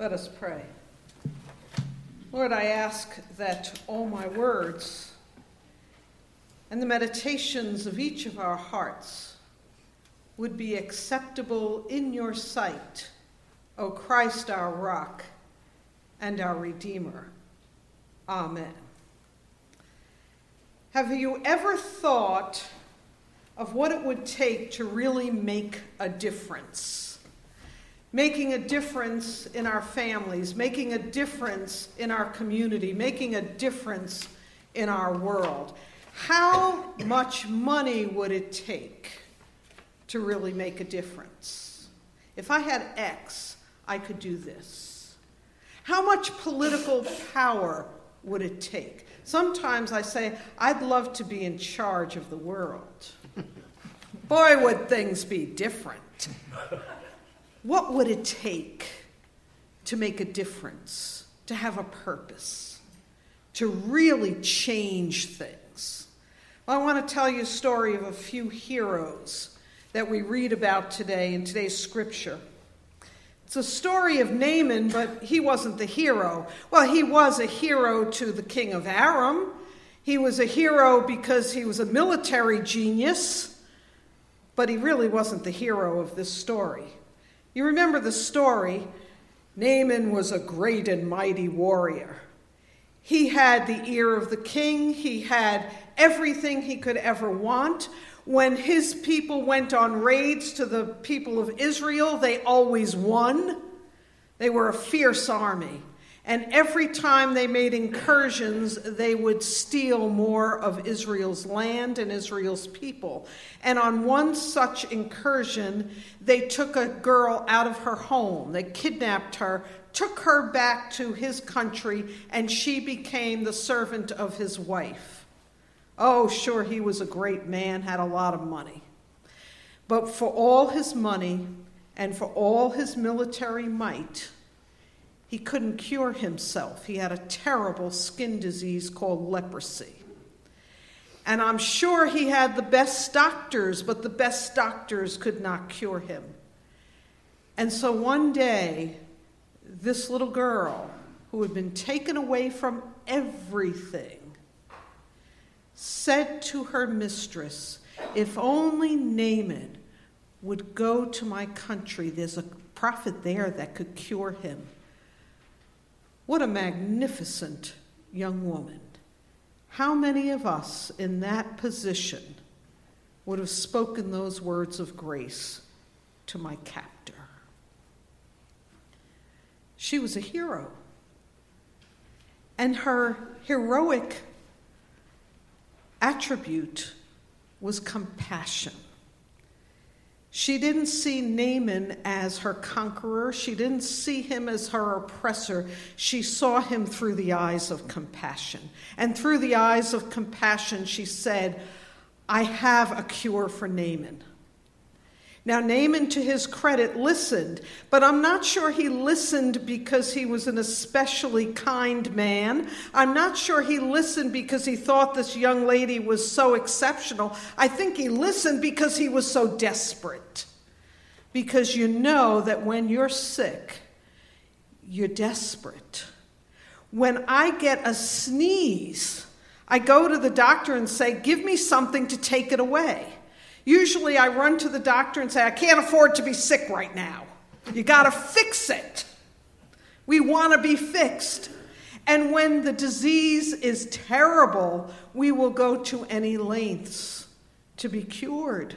Let us pray. Lord, I ask that all my words and the meditations of each of our hearts would be acceptable in your sight, O Christ, our rock and our Redeemer. Amen. Have you ever thought of what it would take to really make a difference? Making a difference in our families, making a difference in our community, making a difference in our world. How much money would it take to really make a difference? If I had X, I could do this. How much political power would it take? Sometimes I say, I'd love to be in charge of the world. Boy, would things be different. What would it take to make a difference, to have a purpose, to really change things? Well, I want to tell you a story of a few heroes that we read about today in today's scripture. It's a story of Naaman, but he wasn't the hero. Well, he was a hero to the king of Aram. He was a hero because he was a military genius, but he really wasn't the hero of this story. You remember the story. Naaman was a great and mighty warrior. He had the ear of the king. He had everything he could ever want. When his people went on raids to the people of Israel, they always won. They were a fierce army. And every time they made incursions, they would steal more of Israel's land and Israel's people. And on one such incursion, they took a girl out of her home. They kidnapped her, took her back to his country, and she became the servant of his wife. Oh, sure, he was a great man, had a lot of money. But for all his money and for all his military might, he couldn't cure himself. He had a terrible skin disease called leprosy. And I'm sure he had the best doctors, but the best doctors could not cure him. And so one day, this little girl, who had been taken away from everything, said to her mistress, if only Naaman would go to my country, there's a prophet there that could cure him. What a magnificent young woman. How many of us in that position would have spoken those words of grace to my captor? She was a hero. And her heroic attribute was compassion. She didn't see Naaman as her conqueror. She didn't see him as her oppressor. She saw him through the eyes of compassion. And through the eyes of compassion, she said, I have a cure for Naaman. Now, Naaman, to his credit, listened, but I'm not sure he listened because he was an especially kind man. I'm not sure he listened because he thought this young lady was so exceptional. I think he listened because he was so desperate. Because you know that when you're sick, you're desperate. When I get a sneeze, I go to the doctor and say, give me something to take it away. Usually I run to the doctor and say, I can't afford to be sick right now. You got to fix it. We want to be fixed. And when the disease is terrible, we will go to any lengths to be cured.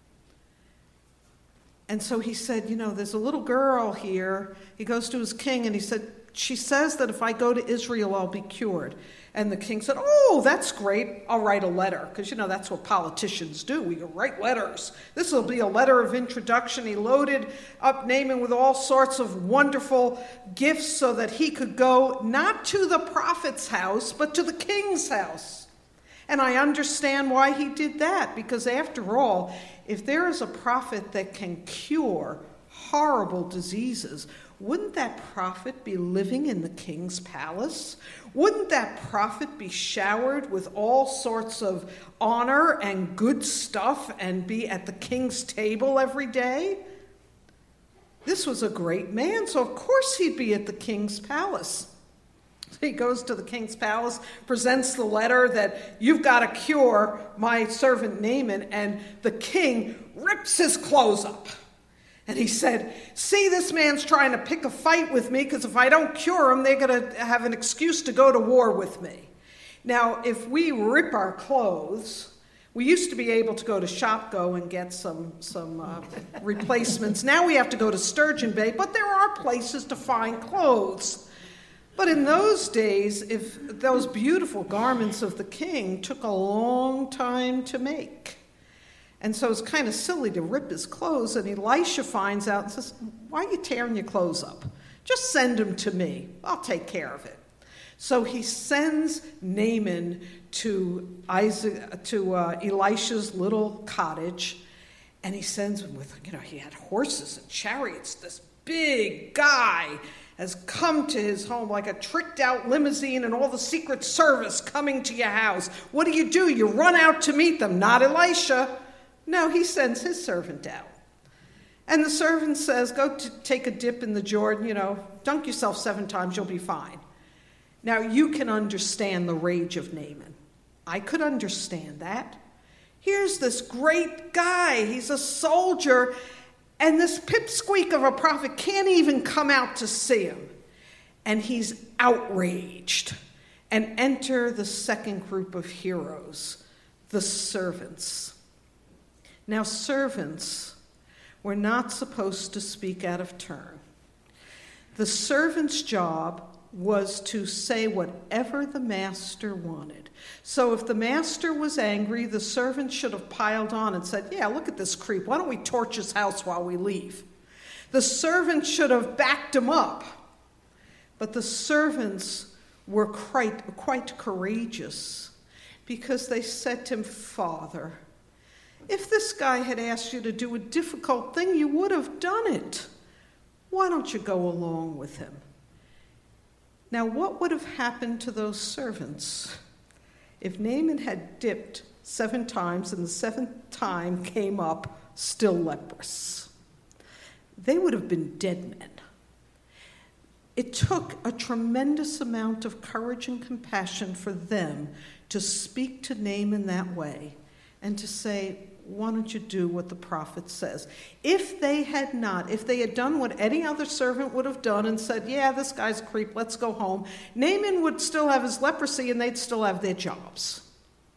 And so he said, there's a little girl here. He goes to his king and he said, she says that if I go to Israel, I'll be cured. And the king said, oh, that's great. I'll write a letter. Because, that's what politicians do. We write letters. This will be a letter of introduction. He loaded up Naaman with all sorts of wonderful gifts so that he could go not to the prophet's house, but to the king's house. And I understand why he did that. Because after all, if there is a prophet that can cure horrible diseases, wouldn't that prophet be living in the king's palace? Wouldn't that prophet be showered with all sorts of honor and good stuff and be at the king's table every day? This was a great man, so of course he'd be at the king's palace. He goes to the king's palace, presents the letter that you've got to cure my servant Naaman, and the king rips his clothes up. And he said, see, this man's trying to pick a fight with me because if I don't cure him, they're going to have an excuse to go to war with me. Now, if we rip our clothes, we used to be able to go to Shopgo and get some replacements. Now we have to go to Sturgeon Bay, but there are places to find clothes. But in those days, if those beautiful garments of the king took a long time to make. And so it's kind of silly to rip his clothes, and Elisha finds out and says, why are you tearing your clothes up? Just send them to me. I'll take care of it. So he sends Naaman to Elisha's little cottage, and he sends him with, he had horses and chariots. This big guy has come to his home like a tricked-out limousine and all the Secret Service coming to your house. What do? You run out to meet them. Not Elisha. No, he sends his servant out. And the servant says, go take a dip in the Jordan, dunk yourself 7 times, you'll be fine. Now, you can understand the rage of Naaman. I could understand that. Here's this great guy. He's a soldier, and this pipsqueak of a prophet can't even come out to see him. And he's outraged. And enter the second group of heroes, the servants. Now, servants were not supposed to speak out of turn. The servant's job was to say whatever the master wanted. So if the master was angry, the servant should have piled on and said, yeah, look at this creep. Why don't we torch his house while we leave? The servant should have backed him up. But the servants were quite courageous because they said to him, Father, if this guy had asked you to do a difficult thing, you would have done it. Why don't you go along with him? Now, what would have happened to those servants if Naaman had dipped 7 times and the 7th time came up still leprous? They would have been dead men. It took a tremendous amount of courage and compassion for them to speak to Naaman that way and to say, why don't you do what the prophet says? If they had done what any other servant would have done and said, yeah, this guy's a creep, let's go home, Naaman would still have his leprosy and they'd still have their jobs.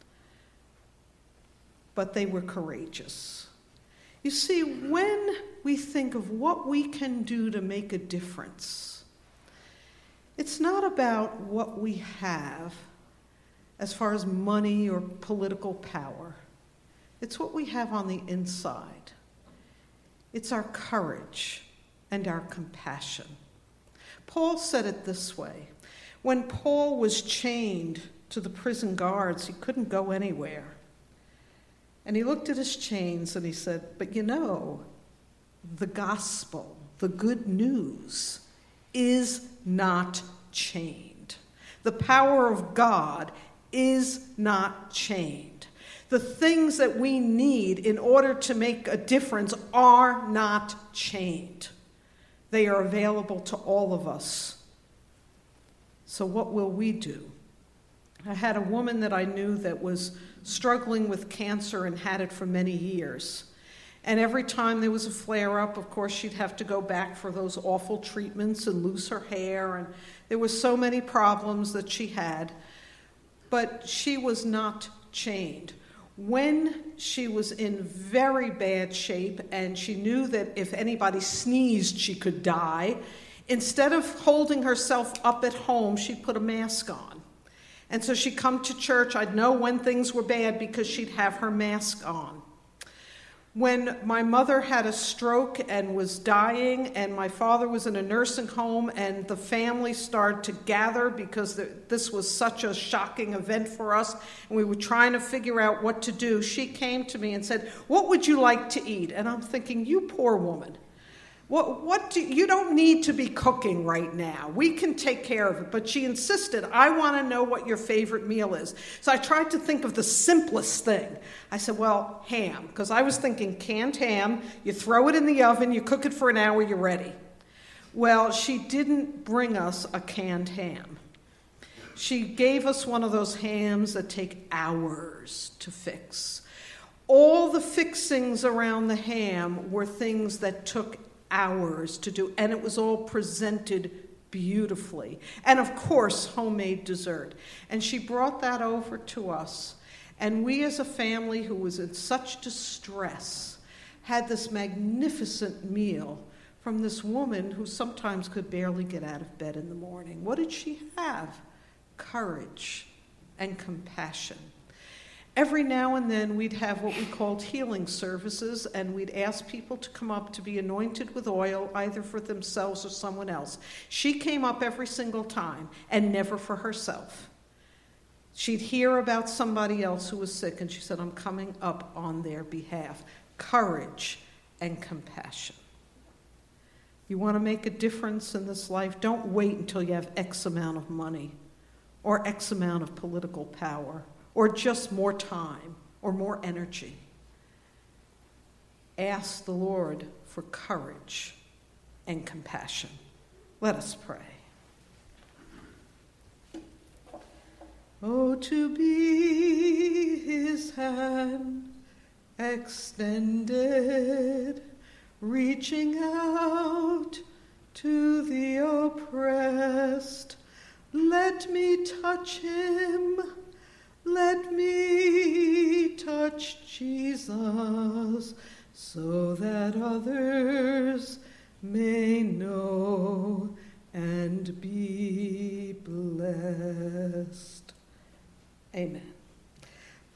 But they were courageous. You see, when we think of what we can do to make a difference, it's not about what we have as far as money or political power. It's what we have on the inside. It's our courage and our compassion. Paul said it this way. When Paul was chained to the prison guards, he couldn't go anywhere. And he looked at his chains and he said, but the gospel, the good news, is not chained. The power of God is not chained. The things that we need in order to make a difference are not chained. They are available to all of us. So what will we do? I had a woman that I knew that was struggling with cancer and had it for many years. And every time there was a flare-up, of course, she'd have to go back for those awful treatments and lose her hair. And there were so many problems that she had. But she was not chained. When she was in very bad shape and she knew that if anybody sneezed, she could die, instead of holding herself up at home, she put a mask on. And so she'd come to church. I'd know when things were bad because she'd have her mask on. When my mother had a stroke and was dying, and my father was in a nursing home, and the family started to gather because this was such a shocking event for us, and we were trying to figure out what to do, she came to me and said, what would you like to eat? And I'm thinking, you poor woman. You don't need to be cooking right now. We can take care of it. But she insisted, I want to know what your favorite meal is. So I tried to think of the simplest thing. I said, well, ham, because I was thinking canned ham, you throw it in the oven, you cook it for an hour, you're ready. Well, she didn't bring us a canned ham. She gave us one of those hams that take hours to fix. All the fixings around the ham were things that took hours to do, and it was all presented beautifully. And of course, homemade dessert. And she brought that over to us. And we as a family who was in such distress had this magnificent meal from this woman who sometimes could barely get out of bed in the morning. What did she have? Courage and compassion. Every now and then we'd have what we called healing services, and we'd ask people to come up to be anointed with oil, either for themselves or someone else. She came up every single time, and never for herself. She'd hear about somebody else who was sick, and she said, I'm coming up on their behalf. Courage and compassion. You want to make a difference in this life? Don't wait until you have X amount of money or X amount of political power, or just more time, or more energy. Ask the Lord for courage and compassion. Let us pray. Oh, to be his hand extended, reaching out to the oppressed. Let me touch him. Let me touch Jesus, so that others may know and be blessed. Amen.